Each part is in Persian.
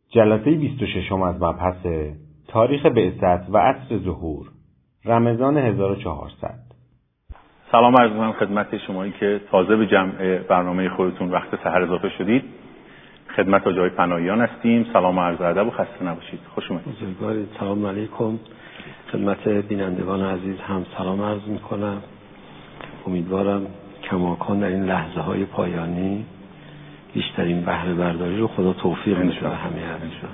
جلسه 26 از مبحث تاریخ بعثت و عصر ظهور رمضان 1400. سلام عرض می‌کنم خدمت شمایی که تازه به جمع برنامه خودتون وقت سحر اضافه شدید. خدمت آقای پناهیان هستیم. سلام و عرض ادب و خسته نباشید. خوش اومدید. بزرگوارید. سلام علیکم. خدمت بینندگان عزیز هم سلام عرض می‌کنم. امیدوارم کماکان در این لحظه‌های پایانی بیشترین بهره برداری رو خدا توفیق بده به همه عزیزان.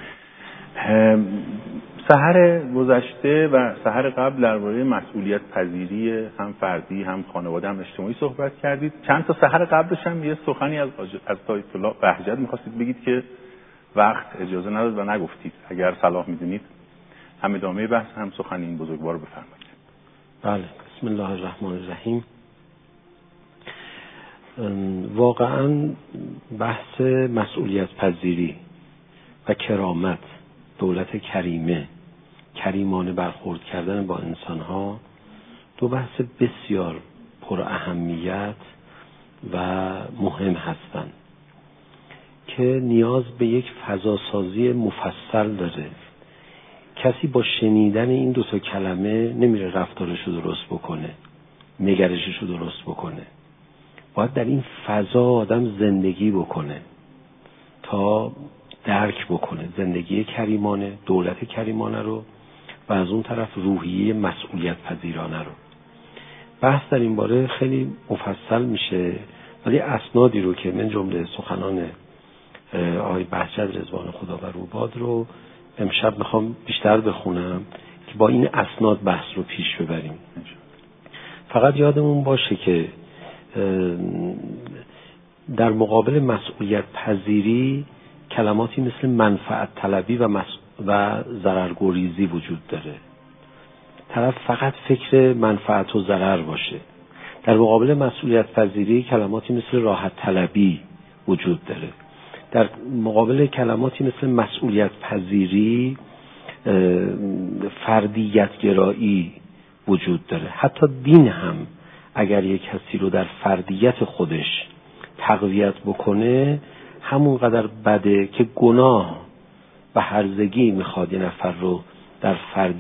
سحر گذشته و سحر قبل درباره مسئولیت پذیری هم فردی هم خانواده هم اجتماعی صحبت کردید. چند تا سحر قبلش هم یه سخنی از آیت الله بهجت می‌خواستید بگید که وقت اجازه نداد و نگفتید. اگر صلاح می‌دونید هم ادامه بحث هم سخن این بزرگوار بفرمایید. بله، بسم الله الرحمن الرحیم. واقعا بحث مسئولیت پذیری و کرامت، دولت کریمانه برخورد کردن با انسان‌ها دو بحث بسیار پر اهمیت و مهم هستند که نیاز به یک فضاسازی مفصل داره. کسی با شنیدن این دو تا کلمه نمیره رفتارش رو درست بکنه، نگرشش رو درست بکنه. باید در این فضا آدم زندگی بکنه تا درک بکنه زندگی کریمانه، دولت کریمانه رو و از اون طرف روحیه مسئولیت پذیرانه رو. بحث در این باره خیلی مفصل میشه، ولی اسنادی رو که من جمله سخنان آقای بهجت رضوان خدا و روباد رو امشب میخوام بیشتر بخونم که با این اسناد بحث رو پیش ببریم. فقط یادمون باشه که در مقابل مسئولیت پذیری کلماتی مثل منفعت طلبی و ضررگریزی وجود داره. طرف فقط فکر منفعت و ضرر باشه. در مقابل مسئولیت پذیری کلماتی مثل راحت طلبی وجود داره. در مقابل کلماتی مثل مسئولیت پذیری فردیت گرایی وجود داره. حتی دین هم اگر یک کسی رو در فردیت خودش تقویت بکنه همونقدر بده که گناه و هرزگی میخواد یه نفر رو در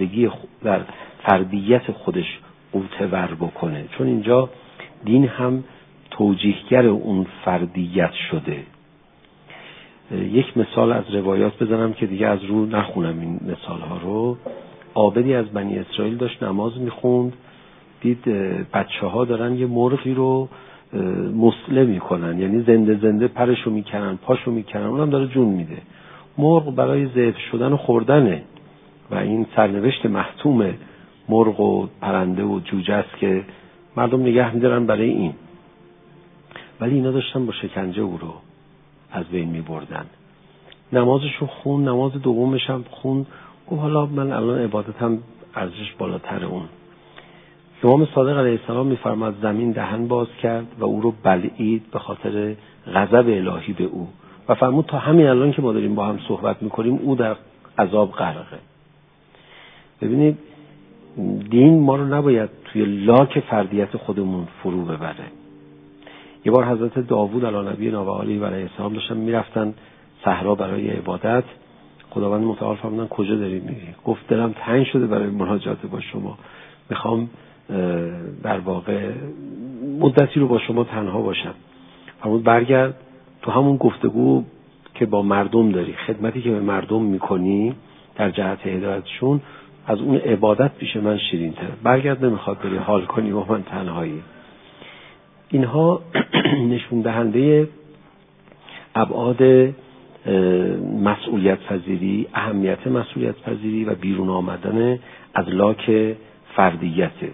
فردیت خودش معتبر بکنه، چون اینجا دین هم توجیهگر اون فردیت شده. یک مثال از روایات بزنم که دیگه از رو نخونم این مثال ها رو. عابدی از بنی اسرائیل داشت نماز میخوند، دید بچه ها دارن یه مرغی رو مسله میکنن، یعنی زنده زنده پرشو میکنن، پاشو میکنن، اونم داره جون میده. مرغ برای ذبح شدن و خوردنه و این سرنوشت محتوم مرغ و پرنده و جوجه است که مردم نگه میدارن برای این، ولی اینا داشتن با شکنجه او رو از بین میبردن. نمازشو خون، نماز دومش هم خون، گفت حالا من الان عبادتم ارزش بالاتر اون. امام صادق علیه السلام میفرماد زمین دهن باز کرد و او رو بلعید به خاطر غضب الهی به او و فرمود تا همین الان که ما داریم با هم صحبت میکنیم او در عذاب غرقه. ببینید دین ما رو نباید توی لاک فردیت خودمون فرو ببره. یه بار حضرت داوود علی نبی و علیه السلام داشتن میرفتن صحرا برای عبادت. خداوند متعال فرمودن کجا داری میری؟ گفت دلم تنگ شده برای مناجات با شما، میخوام در واقع مدتی رو با شما تنها باشم. فرمود برگرد تو همون گفتگو که با مردم داری، خدمتی که به مردم میکنی در جهت هدایتشون، از اون عبادت پیش من شیرین تر. برگرد، نمیخواد بری حال کنی و من تنهایی. اینها نشون دهنده ابعاد مسئولیت پذیری، اهمیت مسئولیت پذیری و بیرون آمدن از لاک فردیته.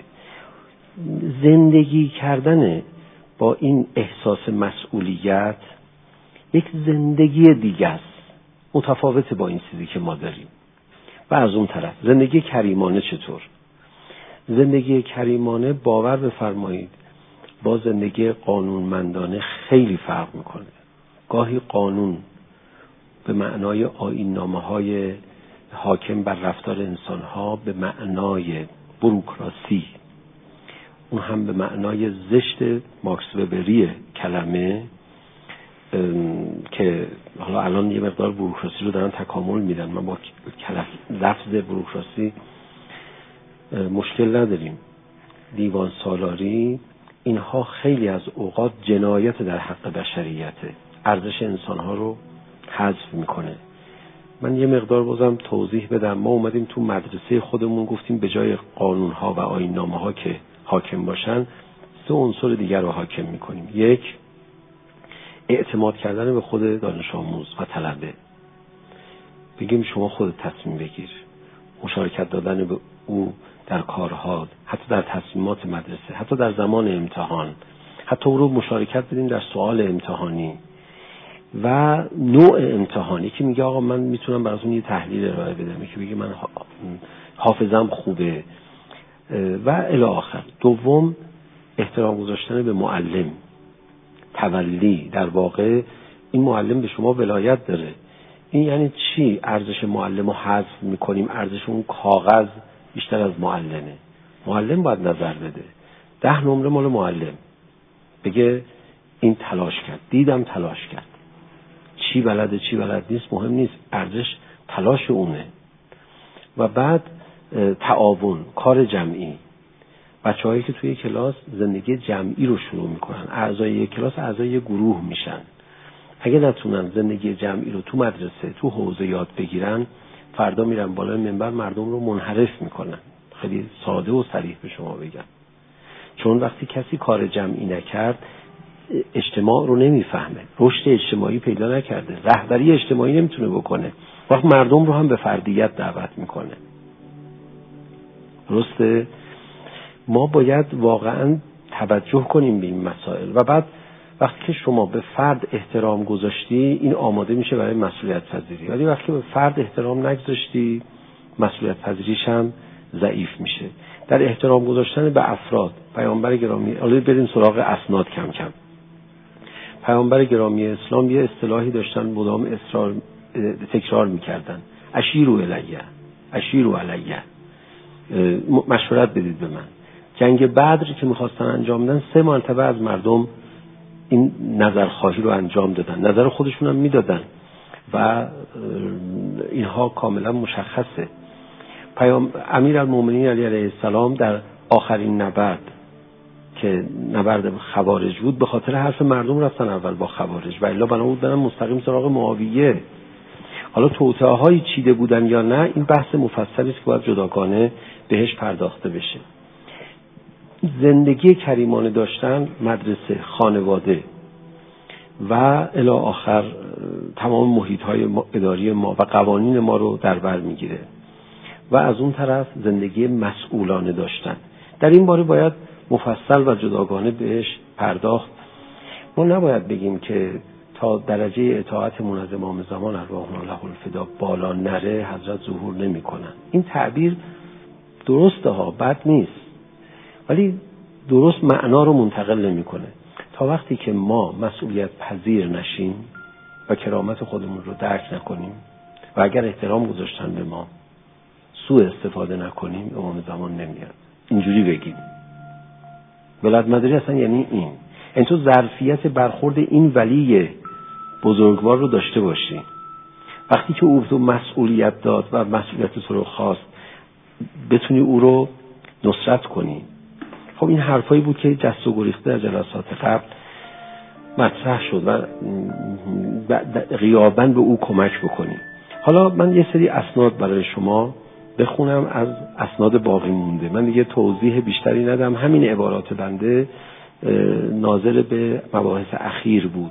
زندگی کردن با این احساس مسئولیت یک زندگی دیگه است، متفاوته با این چیزی که ما داریم. و از اون طرف زندگی کریمانه چطور؟ زندگی کریمانه باور بفرمایید با زندگی قانونمندانه خیلی فرق میکنه. گاهی قانون به معنای آیین‌نامه‌های حاکم بر رفتار انسان‌ها، به معنای بوروکراسی، اون هم به معنای زشت ماکس وبری کلمه، که حالا الان یه مقدار بوروکراسی رو دارن تکامل میدن، من با لفظ بوروکراسی مشکل نداریم، دیوان سالاری، اینها خیلی از اوقات جنایت در حق بشریته، ارزش انسانها رو حذف میکنه. من یه مقدار بازم توضیح بدم. ما اومدیم تو مدرسه خودمون گفتیم به جای قانونها و آیین‌نامه‌ها که حاکم باشن 3 عنصر دیگر رو حاکم میکنیم. 1، اعتماد کردن به خود دانش آموز و طلبه، بگیم شما خودت تصمیم بگیر، مشارکت دادن به او در کارها، حتی در تصمیمات مدرسه، حتی در زمان امتحان، حتی او رو مشارکت بدیم در سوال امتحانی و نوع امتحانی که میگه آقا من میتونم براتون یه تحلیل ارائه بدم، که بگه من حافظم خوبه و الی آخر. 2، احترام گذاشتن به معلم، تولی، در واقع این معلم به شما ولایت داره. این یعنی چی؟ ارزش معلم رو حذف میکنیم، ارزش اون کاغذ بیشتر از معلمه. معلم باید نظر بده، 10 نمره مال معلم، بگه این تلاش کرد، دیدم تلاش کرد، چی بلده چی بلد نیست مهم نیست، ارزش تلاش اونه. و بعد تعاون، کار جمعی، بچه‌هایی که توی کلاس زندگی جمعی رو شروع میکنن، اعضای یک کلاس اعضای یک گروه میشن، اگه نتونن زندگی جمعی رو تو مدرسه تو حوزه یاد بگیرن، فردا میرن بالای منبر مردم رو منحرف میکنن. خیلی ساده و صریح به شما بگم، چون وقتی کسی کار جمعی نکرد اجتماع رو نمیفهمه، رشد اجتماعی پیدا نکرده، رهبری اجتماعی نمیتونه بکنه، وقت مردم رو هم به فردیت دعوت میکنه. درسته؟ ما باید واقعا توجه کنیم به این مسائل. و بعد وقتی که شما به فرد احترام گذاشتی، این آماده میشه برای مسئولیت پذیری، ولی وقتی به فرد احترام نگذاشتی، مسئولیت پذیریش هم ضعیف میشه. در احترام گذاشتن به افراد، پیامبر گرامی، حالا بریم سراغ اسناد کم کم. پیامبر گرامی اسلام یه اصطلاحی داشتن، مدام تکرار میکردن، اشیروا الیه، اشیروا علیه، مشورت بدید به من. جنگ بدر که میخواستن انجام بدن 3 مرتبه از مردم این نظرخواهی رو انجام دادن، نظر خودشون هم میدادن و اینها کاملا مشخصه. امیرالمومنین علی علیه السلام در آخرین نبرد که نبرد خوارج بود، به خاطر حرف مردم رفتن اول با خوارج و الا بنابود برن مستقیم سراغ معاویه. حالا توطئه‌هایی چیده بودن یا نه، این بحث مفصلی است که باید جداگانه بهش پرداخته بشه. زندگی کریمانه داشتن، مدرسه، خانواده و الی آخر تمام محیط‌های اداری ما و قوانین ما رو در بر میگیره. و از اون طرف زندگی مسئولانه داشتن، در این باره باید مفصل و جداگانه بهش پرداخت. ما نباید بگیم که تا درجه اطاعتمون از امام زمان ارواحنا له الفدا بالا نره حضرت ظهور نمی کنن. این تعبیر درسته ها، بد نیست، ولی درست معنا رو منتقل نمی کنه. تا وقتی که ما مسئولیت پذیر نشیم و کرامت خودمون رو درک نکنیم و اگر احترام گذاشتن به ما سوء استفاده نکنیم، امام زمان نمیاد. اینجوری بگیم. ولادتمداری اصلا یعنی این. تو ظرفیت برخورد این ولی بزرگوار رو داشته باشی. وقتی که او تو مسئولیت داد و مسئولیت تو رو خواست، بتونی او رو نصرت کنی. خب این حرفایی بود که جست و گریخته در جلسات قبل مطرح شد و غیاباً به او کمک بکنی. حالا من یه سری اسناد برای شما بخونم از اسناد باقی مونده. من دیگه توضیح بیشتری ندم، همین عبارات بنده ناظر به مباحث اخیر بود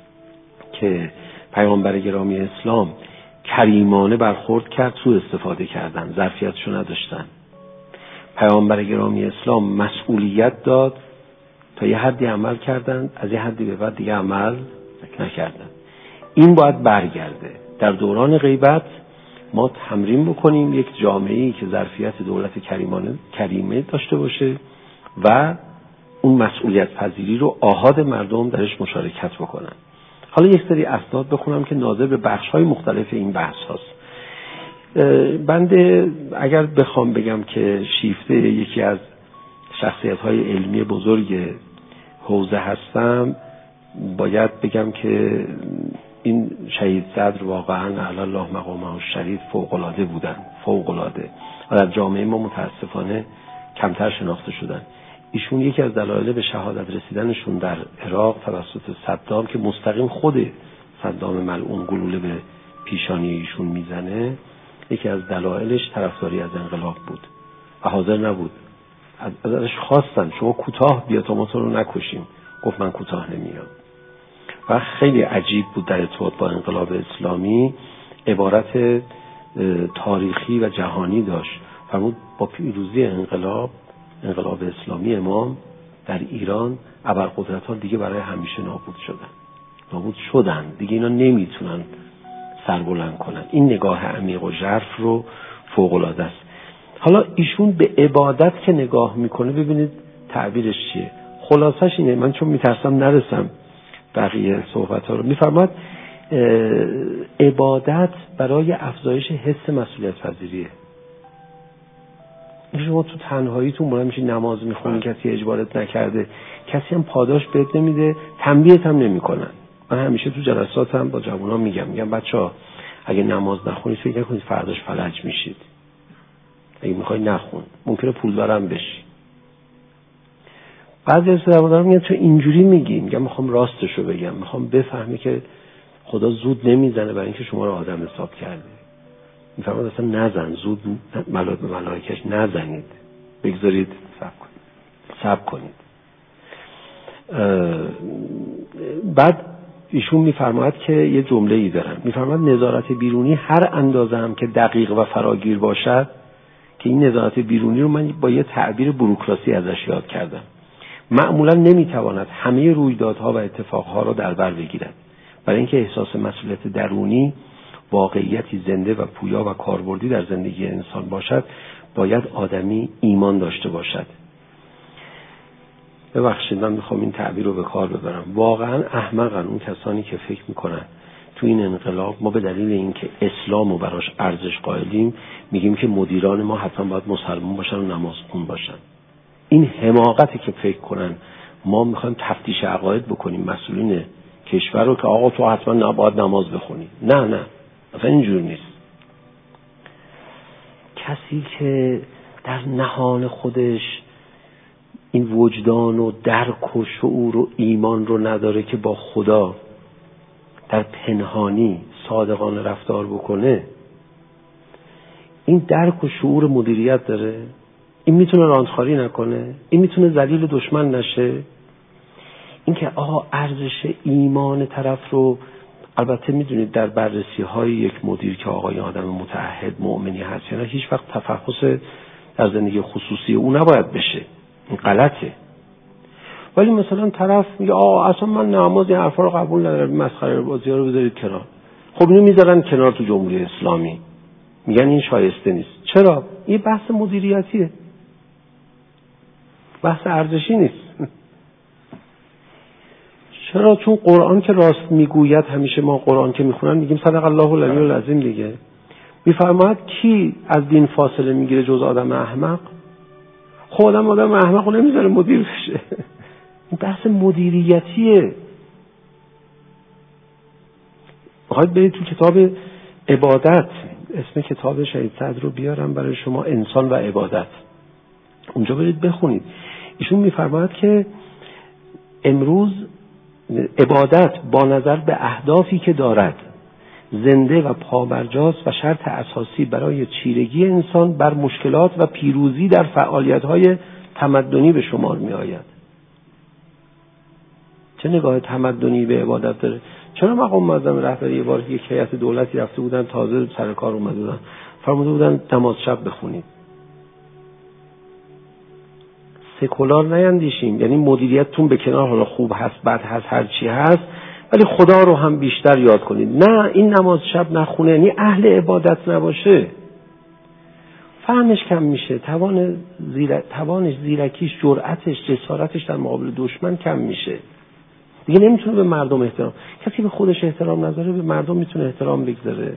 که پیامبر گرامی اسلام کریمانه برخورد کرد، سوء استفاده کردن، ظرفیتشو نداشتن. پیامبر گرامی اسلام مسئولیت داد، تا یه حدی عمل کردن، از یه حدی به بعد دیگه عمل نکردن. این باید برگرده. در دوران غیبت ما تمرین بکنیم یک جامعه‌ای که ظرفیت دولت کریمه داشته باشه و اون مسئولیت پذیری رو آحاد مردم درش مشارکت بکنن. حالا یک سری اسناد بخونم که ناظر به بخش‌های مختلف این بحث هست. بنده اگر بخوام بگم که شیفته یکی از شخصیت‌های علمی بزرگ حوزه هستم، باید بگم که این شهید صدر واقعا اعلی الله مقامه الشریف فوق‌العاده بودن، فوق‌العاده. در جامعه ما متاسفانه کمتر شناخته شدن. ایشون یکی از دلایل به شهادت رسیدنشون در عراق توسط صدام که مستقیم خود صدام ملعون گلوله به پیشانی ایشون میزنه، یکی از دلایلش طرفداری از انقلاب بود و حاضر نبود. ازش خواستن شما کوتاه بیا تا ما تو رو نکشیم، گفت من کوتاه نمیام. و خیلی عجیب بود در ارتباط با انقلاب اسلامی، عبارت تاریخی و جهانی داشت. فرمود با پیروزی انقلاب اسلامی امام در ایران ابرقدرت‌ها دیگه برای همیشه نابود شدن دیگه اینا نمیتونن سربلند کنن. این نگاه عمیق و ژرف رو فوق‌العاده است. حالا ایشون به عبادت که نگاه میکنه ببینید تعبیرش چیه. خلاصش اینه، من چون میترسم نرسم بقیه صحبت‌ها رو، میفرماد عبادت برای افزایش حس مسئولیت پذیریه. شما تو تنهاییتون بلند میشی نماز میخونی، کسی اجبارت نکرده، کسی هم پاداش بهت نمیده، تنبیهت هم نمیکنن. من همیشه تو جلساتم با جوونا میگم بچه‌ها اگه نماز نخونید فکر نکنید فرداش فلج میشید. اگه میخوای نخون، ممکنه پولدارم بشی. بعضی از جوونا میگن تو اینجوری میگی، میگم میخوام راستشو بگم، میخوام بفهمی که خدا زود نمیزنه برای اینکه شما رو آدم حساب کرده. میفرماد اصلا نزن، زود به ملائکش نزنید، بگذارید صبر کنید. بعد ایشون میفرماد که یه جمله ای دارن، میفرماد نظارت بیرونی هر اندازه هم که دقیق و فراگیر باشد، که این نظارت بیرونی رو من با یه تعبیر بوروکراسی ازش یاد کردم، معمولا نمیتواند همه رویدادها و اتفاقها را در بر بگیرد. برای اینکه احساس مسئولیت درونی واقعیتی زنده و پویا و کاربردی در زندگی انسان باشد، باید آدمی ایمان داشته باشد. ببخشید من میخوام این تعبیر رو به کار ببرم، واقعا احمقن اون کسانی که فکر میکنن تو این انقلاب ما به دلیل اینکه اسلام رو براش ارزش قائلیم میگیم که مدیران ما حتما باید مسلمان باشن و نماز خون باشن. این حماقتی که فکر کنن ما میخوایم تفتیش عقاید بکنیم مسئولین کشور رو که آقا تو حتما نباید نماز بخونی. نه اصلا اینجور نیست. کسی که در نهان خودش این وجدان و درک و شعور و ایمان رو نداره که با خدا در پنهانی صادقانه رفتار بکنه، این درک و شعور مدیریت داره؟ این میتونه راندخاری نکنه؟ این میتونه ذلیل دشمن نشه؟ این که ارزش ایمان طرف رو، البته میدونید در بررسی های یک مدیر که آقای آدم متعهد مؤمنی هست یا نه، هیچ وقت تفحص در زندگی خصوصی او نباید بشه، این غلطه. ولی مثلا طرف میگه اصلا من نماز این حرفا رو قبول ندارم، مسخره بازی‌ها رو بذارید کنار. خب اینو میذارن کنار تو جمهوری اسلامی، میگن این شایسته نیست. چرا؟ این بحث مدیریتیه، بحث ارزشی نیست. چرا؟ چون قرآن که راست میگوید، همیشه ما قرآن که میخونن میگیم صدق الله العلی العظیم دیگه. میفرماید کی از دین فاصله میگیره جز آدم احمق؟ خب آدم احمق رو نمیذاره مدیر بشه. این بحث مدیریتیه. میخواید برید تو کتاب عبادت، اسم کتاب شهید صدر رو بیارم برای شما، انسان و عبادت، اونجا برید بخونید. ایشون میفرماید که امروز عبادت با نظر به اهدافی که دارد زنده و پابرجاست و شرط اساسی برای چیرگی انسان بر مشکلات و پیروزی در فعالیت‌های تمدنی به شمار می‌آید. چه نگاه تمدنی به عبادت داره؟ چرا مقام معظم رهبری یه بار یک هیئت دولتی رفته بودن، تازه سر کار اومده بودن، فرموده بودن نماز شب بخونید. سکولار نیندیشیم، یعنی مدیریتتون به کنار، حالا خوب هست بد هست هر چی هست، ولی خدا رو هم بیشتر یاد کنید. نه، این نماز شب نخونه یعنی اهل عبادت نباشه، فهمش کم میشه، توانش، زیرکیش، جرأتش، جسارتش در مقابل دشمن کم میشه، دیگه نمیتونه به مردم احترام. کسی به خودش احترام نذاره به مردم میتونه احترام بگذاره.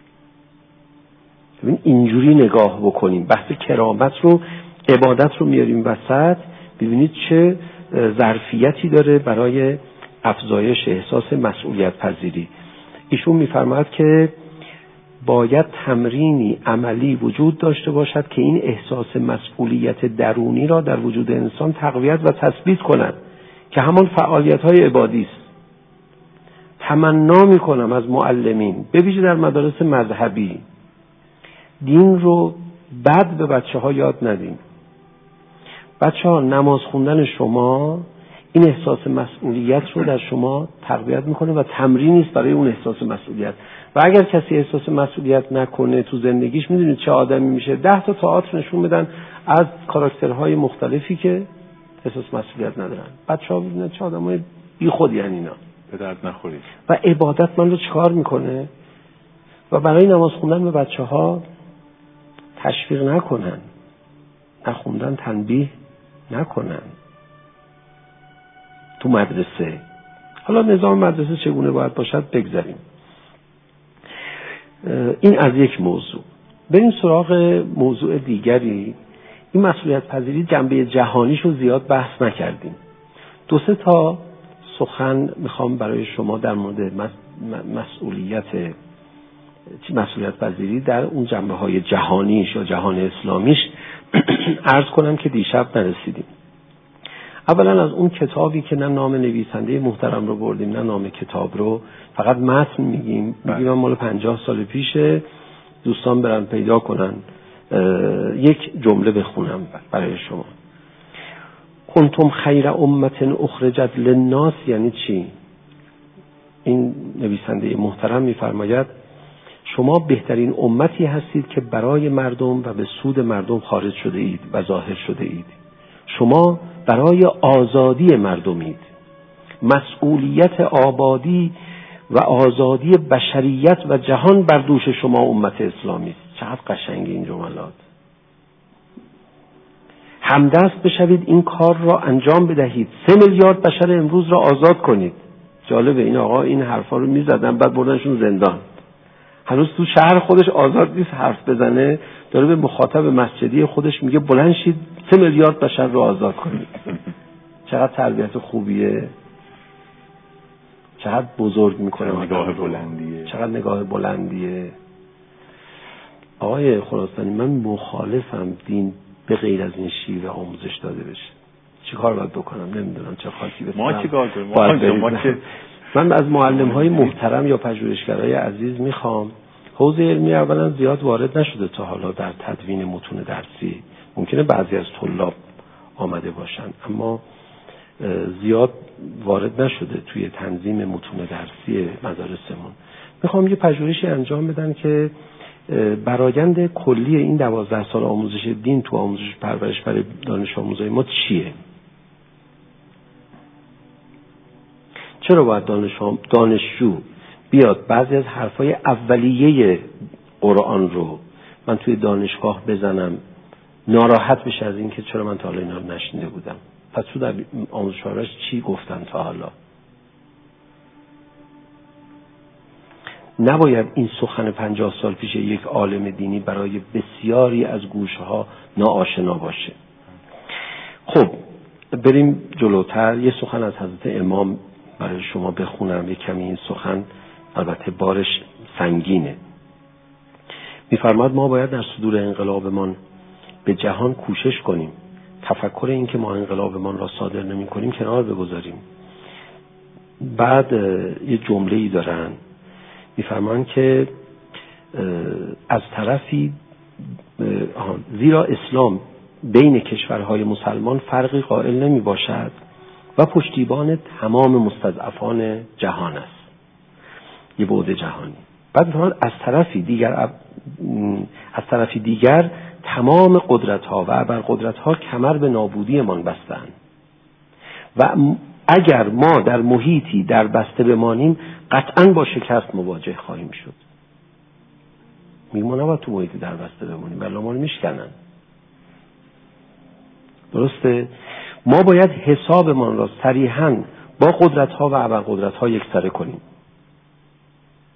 ببین اینجوری نگاه بکنیم، بحث کرامت رو، عبادت رو میاریم وسط، ببینید چه ظرفیتی داره برای افزایش احساس مسئولیت پذیری. ایشون میفرماید که باید تمرینی عملی وجود داشته باشد که این احساس مسئولیت درونی را در وجود انسان تقویت و تثبیت کند که همان فعالیت‌های عبادی است. تمنا میکنم از معلمین به ویژه در مدارس مذهبی دین رو بد به بچه‌ها یاد ندیم. بچه‌ها نماز خوندن شما این احساس مسئولیت رو در شما تقویت میکنه و تمرینی است برای اون احساس مسئولیت. و اگر کسی احساس مسئولیت نکنه تو زندگیش، میدونید چه آدمی میشه؟ 10 تا تئاتر نشون بدن از کاراکترهای مختلفی که احساس مسئولیت ندارن. بچه‌ها ببینن چه آدمای بیخودی ان اینا. به درد نخورید. و عبادت من رو چیکار میکنه؟ و برای نماز خوندن به بچه‌ها تشویق نکنن، نخوندن تنبیه نکنن. تو مدرسه، حالا نظام مدرسه چگونه باید باشد بگذاریم. این از یک موضوع. بریم سراغ موضوع دیگری. این مسئولیت پذیری جنبه جهانیش رو زیاد بحث نکردیم. 2-3 تا سخن میخوام برای شما در مورد مسئولیت پذیری در اون جنبه های جهانیش یا جهان اسلامیش عرض کنم که دیشب نرسیدیم. اولا از اون کتابی که نه نام نویسنده محترم رو بردیم نه نام کتاب رو، فقط متن میگیم مال 50 سال پیشه. دوستان برن پیدا کنن. یک جمله بخونم برای شما. کنتم خیر امت اخرجت للناس یعنی چی؟ این نویسنده محترم میفرماید شما بهترین امتی هستید که برای مردم و به سود مردم خارج شده اید و ظاهر شده اید. شما برای آزادی مردمید. مسئولیت آبادی و آزادی بشریت و جهان بر دوش شما امت اسلامی است. چقدر قشنگ این جملات. همدست بشوید این کار را انجام بدهید. 3 میلیارد بشر امروز را آزاد کنید. جالبه این آقا این حرفا رو میزدن بعد بردنشون زندان. هنوز تو شهر خودش آزاد نیست حرف بزنه، داره به مخاطب مسجدی خودش میگه بلند شید 3 میلیارد بشر رو آزاد کنید. چقدر تربیت خوبیه، چقدر بزرگ میکنه، نگاه بلندیه، چقدر نگاه بلندیه. آقای خراسانی من مخالفم دین به غیر از این شیوه آموزش داده بشه. چی کار باید بکنم؟ نمیدونم چه خاصی بسنم. ما چی کار کنیم؟ من از معلم‌های محترم یا پژوهشگرای عزیز میخوام حوزه علمی اولا زیاد وارد نشده تا حالا در تدوین متون درسی. ممکنه بعضی از طلاب آمده باشن اما زیاد وارد نشده توی تنظیم متون درسی مدارسمون. میخوام یه پژوهشی انجام بدن که برآیند کلی این 12 سال آموزش دین تو آموزش پرورش برای دانش آموزای ما چیه؟ چرا باید دانشجو بیاد بعضی از حرفای اولیه قرآن رو من توی دانشگاه بزنم ناراحت بشه از این که چرا من تا حالا اینا رو نشنیده بودم؟ پس تو در آموزش پرورش چی گفتن تا حالا؟ نباید این سخن 50 سال پیش یک عالم دینی برای بسیاری از گوشها ناآشنا باشه. خب بریم جلوتر. یه سخن از حضرت امام برای شما بخونم. یک کمی این سخن البته بارش سنگینه. میفرماد ما باید در صدور انقلابمان به جهان کوشش کنیم. تفکر این که ما انقلابمان را صادر نمی کنیم کنار بگذاریم. بعد یه جمله‌ای دارن میفرمان که از طرفی زیرا اسلام بین کشورهای مسلمان فرقی قائل نمی باشد و پشتیبان تمام مستضعفان جهان است. یه بعد جهانی. بعد میفرمان از طرفی دیگر تمام قدرت‌ها و ابرقدرت‌ها کمر به نابودیمان بستند و اگر ما در محیطی در بسته بمانیم قطعاً با شکست مواجه خواهیم شد. ما نباید تو محیطی در بسته بمانیم بلا ما رو میشکنن. درسته؟ ما باید حسابمان را صریحاً با قدرت‌ها و ابرقدرت‌ها یکسره کنیم.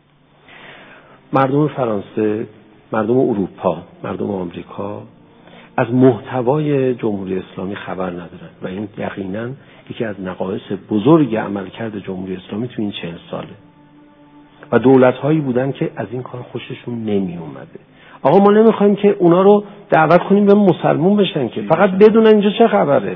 مردم فرانسه، مردم اروپا، مردم آمریکا از محتوای جمهوری اسلامی خبر ندارن و این یقینا یکی از نقایص بزرگ عملکرد جمهوری اسلامی تو این 40 ساله و دولت‌هایی بودن که از این کار خوششون نمی اومده. آقا ما نمیخوایم که اونا رو دعوت کنیم به مسلمون بشن که فقط بدونن اینجا چه خبره.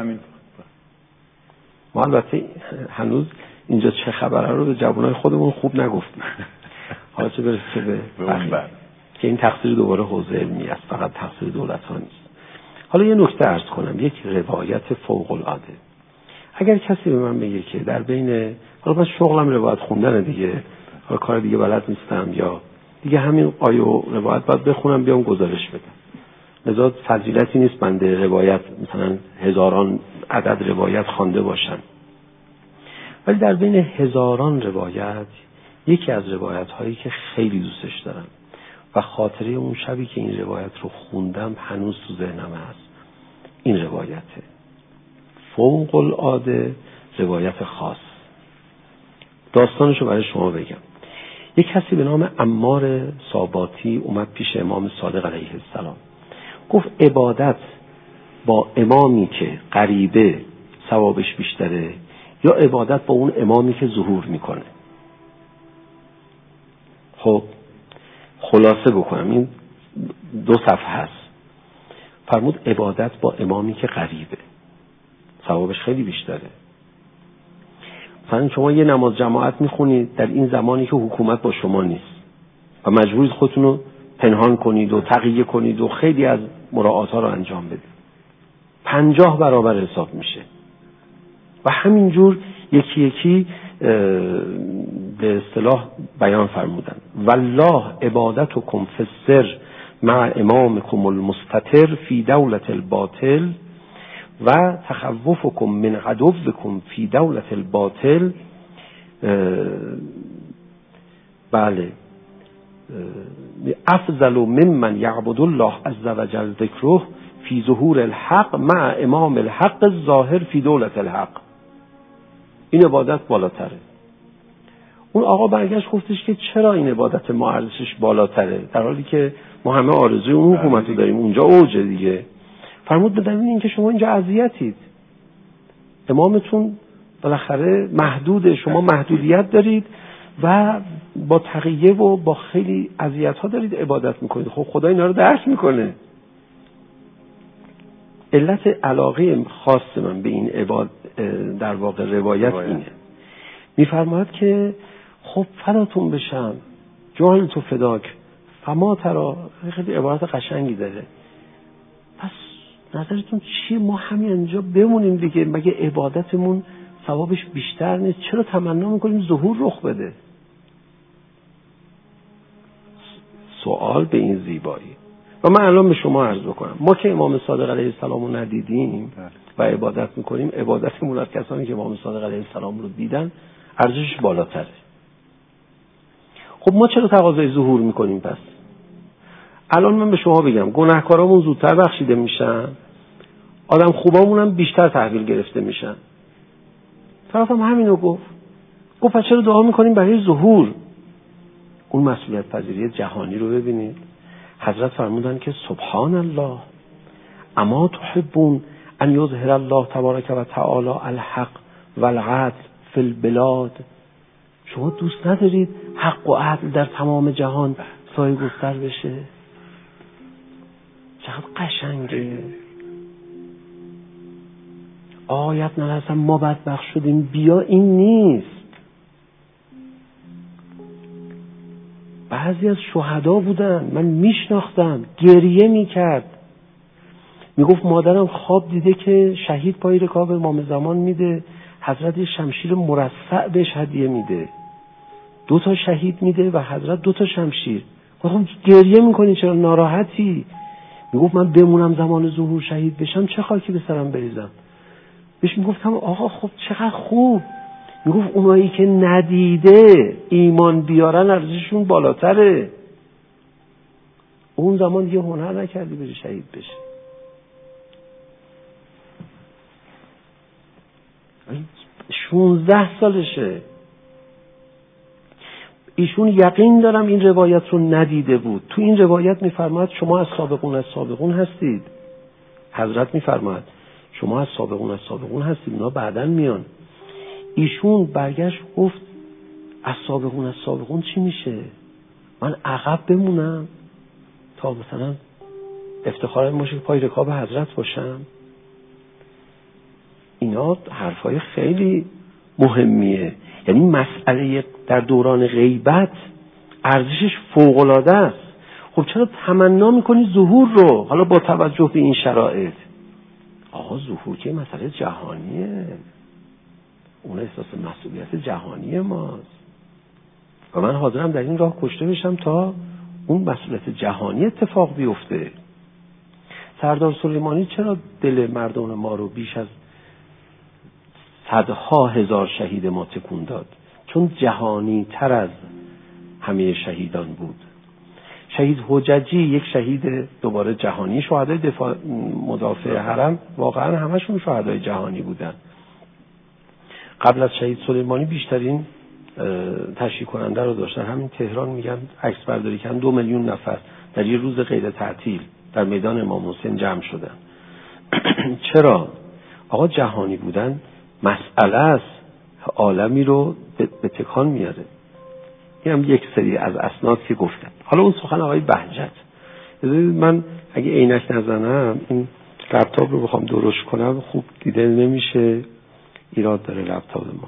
ما البته هنوز اینجا چه خبره رو به جوانای خودمون خوب نگفتیم. حالا چه برسه به که این تقصیر دوباره حوزه علمی است، فقط تقصیر دولت‌ها نیست. حالا یه نکته عرض کنم، یک روایت فوق العاده. اگر کسی به من بگه که در بین، حالا من شغلم روایت خوندن دیگه، حالا کار دیگه بلد نیستم یا دیگه همین آیه و روایت باید بخونم بیام گزارش بدم، لذا فضیلتی نیست بنده روایت مثلا هزاران عدد روایت خوانده باشم، ولی در بین هزاران روایت یکی از روایت هایی که خیلی دوستش دارم و خاطره اون شبی که این روایت رو خوندم هنوز تو ذهنم هست، این روایته فوق العاده، روایت خاص. داستانشو برای شما بگم. یک کسی به نام عمار ساباتی اومد پیش امام صادق علیه السلام، گفت عبادت با امامی که غریبه ثوابش بیشتره یا عبادت با اون امامی که ظهور میکنه؟ خب خلاصه بکنم، این 2 صفحه هست. فرمود عبادت با امامی که غریبه ثوابش خیلی بیشتره. مثلا شما یه نماز جماعت میخونید در این زمانی که حکومت با شما نیست و مجبورید خودتون رو پنهان کنید و تقیه کنید و خیلی از مراعات‌ها رو انجام بدید، 50 برابر حساب میشه. و همینجور یکی یکی به اصطلاح بیان فرمودن والله عبادتکم فی السر مع امامکم المستتر فی دولت الباطل و تخوفکم من عدوکم فی دولت الباطل. بله، افضل ممن یعبد الله عز وجل ذکره فی ظهور الحق مع امام الحق الظاهر فی دولت الحق. این عبادت بالاتره. اون آقا برگشت گفتش که چرا این عبادت ما ارزشش بالاتره در حالی که ما همه آرزوی اون حکومت رو داریم، اونجا اوجه دیگه. فرمود به دلیل اینکه شما اینجا اذیتید، امامتون بالاخره محدوده، شما محدودیت دارید و با تقیه و با خیلی اذیت‌ها دارید عبادت میکنید. خب خدا اینا رو درک میکنه. علت علاقه خاص من به این در واقع روایت اینه. میفرماید که خب فداتون بشم جان تو فداک فما ترا، خیلی عبارت قشنگی داره. پس نظرتون چیه؟ ما همین اینجا بمونیم دیگه، مگه عبادتمون ثوابش بیشتر نیست؟ چرا تمنا میکنیم ظهور رخ بده؟ سوال به این زیبایی. و من الان به شما عرض بکنم، ما که امام صادق علیه السلام رو ندیدیم و عبادت میکنیم، عبادتمون از کسانی که امام صادق علیه السلام رو دیدن ارزشش بالاتره. خب ما چرا تقاضای ظهور میکنیم پس؟ الان من به شما بگم گناهکارامون زودتر بخشیده میشن، آدم خوبامون هم بیشتر تحویل گرفته میشن. طرفم همینو گفت پس چرا دعا میکنیم برای ظهور؟ اون مسئولیت پذیری جهانی رو ببینید. حضرت فرمودن که سبحان الله اما تحبون ان یظهر الله تبارک و تعالی الحق والعدل فی البلاد. شما دوست ندارید حق و عدل در تمام جهان سایه گستر بشه؟ چقدر قشنگه. آیت نرسم ما بدبخت شدیم بیا، این نیست. بعضی از شهدا بودن، من میشناختم، گریه میکرد، میگفت مادرم خواب دیده که شهید پای رکاب امام زمان میده، حضرت شمشیر مرصع بهش هدیه میده، 2 تا شهید میده و حضرت 2 تا شمشیر. گفتم گریه میکنی چرا، ناراحتی؟ میگفت من بمونم زمان ظهور شهید بشم چه خاکی به سرم بریزم. بهش میگفتم آقا خب چقدر خوب. میگفت اونایی که ندیده ایمان بیارن ارزششون بالاتره. اون زمان دیگه هنر نکردی بری شهید بشی. 16 سالشه. ایشون یقین دارم این روایت رو ندیده بود. تو این روایت میفرماید شما از سابقون هستید. حضرت میفرماد شما از سابقون هستید، اونا بعداً میان. ایشون برگشت گفت از سابقون چی میشه؟ من عقب بمونم تا مثلا افتخارم باشه پای رکاب حضرت باشم؟ اینا حرفای خیلی مهمیه. یعنی مسئله در دوران غیبت ارزشش فوق‌العاده است. خب چرا تمنا میکنی ظهور رو؟ حالا با توجه به این شرایط. آقا ظهور که مسئله جهانیه، اون احساس مسئولیت جهانی ماست و من حاضرم در این راه کشته بشم تا اون مسئولیت جهانی اتفاق بیفته. سردار سلیمانی چرا دل مردم ما رو بیش از صدها هزار شهید ما تکون داد؟ چون جهانی تر از همه شهیدان بود. شهید حججی یک شهید دوباره جهانی، شهدای مدافع حرم واقعا همشون شهدای جهانی بودن. قبل از شهید سلیمانی بیشترین تشییع کننده رو داشتن. همین تهران میگن عکس برداری کردن 2 میلیون نفر در یه روز غیر تعطیل در میدان امام حسین جمع شدن. چرا؟ آقا جهانی بودن مسئله است، عالمی رو به تکان میاره. این هم یک سری از اسناد که گفتم. حالا اون سخن آقای بهجت، من اگه عینک نزنم این لپتاپ رو بخوام درست کنم خوب دیده نمیشه، ایراد داره لپتاپ ما.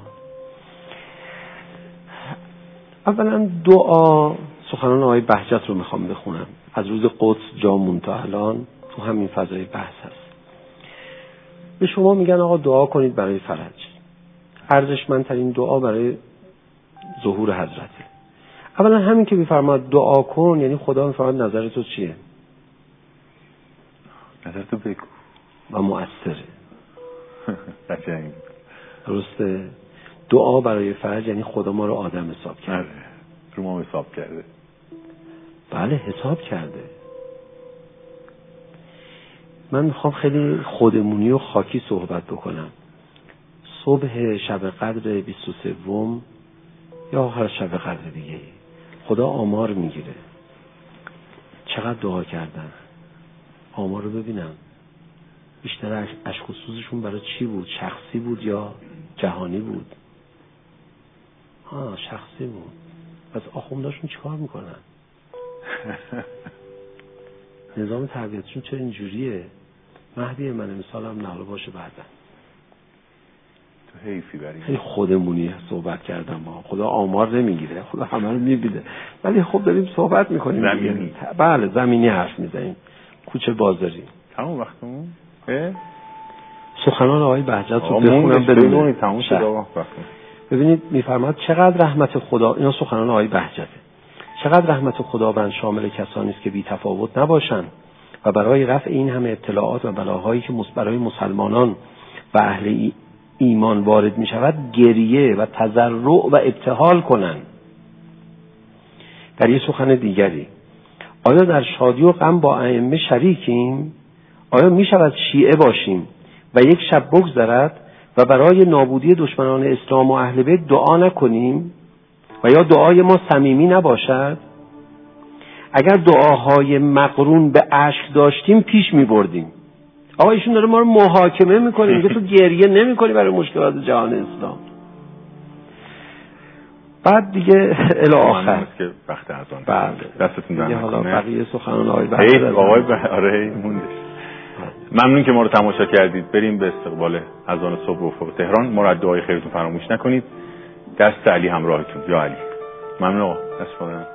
اولا دعا، سخنان آقای بهجت رو میخوام بخونم از روز قدس جامون تا الان تو همین فضای بحث هست. به شما میگن آقا دعا کنید برای فرج. ارزشمندترین دعا برای ظهور حضرته. اولا همین که میفرماد دعا کن، یعنی خدا میفرماد نظر تو چیه؟ نظر تو بگو. و مؤثره. قشنگ. درسته؟ دعا برای فرج یعنی خدا ما رو آدم حساب کرده. رو ما حساب کرده. بله حساب کرده. من میخوام خیلی خودمونی و خاکی صحبت بکنم. صبح شب قدر 23 یا هر شب قدر دیگه خدا آمار میگیره. چقدر دعا کردن؟ آمار رو ببینم. بیشتر اشک و سوزشون برای چی بود؟ شخصی بود یا جهانی بود؟ شخصی بود. پس آخونداشون چیکار میکنن؟ نظام تربیتشون چرا اینجوریه؟ مهدی من امسالم نقل باشه بعدا. تو حیفی برای خیلی خودمونی صحبت کردم. خدا آمار نمیگیره، خدا همه رو میبینه. ولی خب داریم صحبت میکنیم زمینی. بله زمینی حرف میزنیم، کوچه بازاری. تمام وقتمون سخنان آقای بهجت رو بخونم بدونید تمام شد. ببینید میفرماد چقدر رحمت خدا، اینا سخنان آقای بهجته، چقدر رحمت خداوند شامل کسانی است که بی تفاوت نباشند و برای رفع این همه ابتلاعات و بلاهایی که برای مسلمانان و اهل ایمان وارد می شود گریه و تضرع و ابتهال کنند. در یک سخن دیگری، آیا در شادی و غم با ائمه شریکیم؟ آیا می شود شیعه باشیم و یک شب بگذرد و برای نابودی دشمنان اسلام و اهل بیت دعا نکنیم و یا دعای ما صمیمی نباشد؟ اگر دعاهای مقرون به اشک داشتیم پیش می بردیم. آقا ایشون داره ما رو محاکمه میکنه، میگه تو گریه نمیکنی برای مشکلات جهان اسلام. بعد دیگه الی آخر که وقت اذان. بله دستتون درد حالا نکنه. بقیه سخنان آقای بهجت. آره موندش. ممنون که ما رو تماشا کردید. بریم به استقبال اذان صبح و افق تهران. ما رو دعای خیرتون فراموش نکنید. دست علی همراهتون. یا علی. ممنون آقا. دست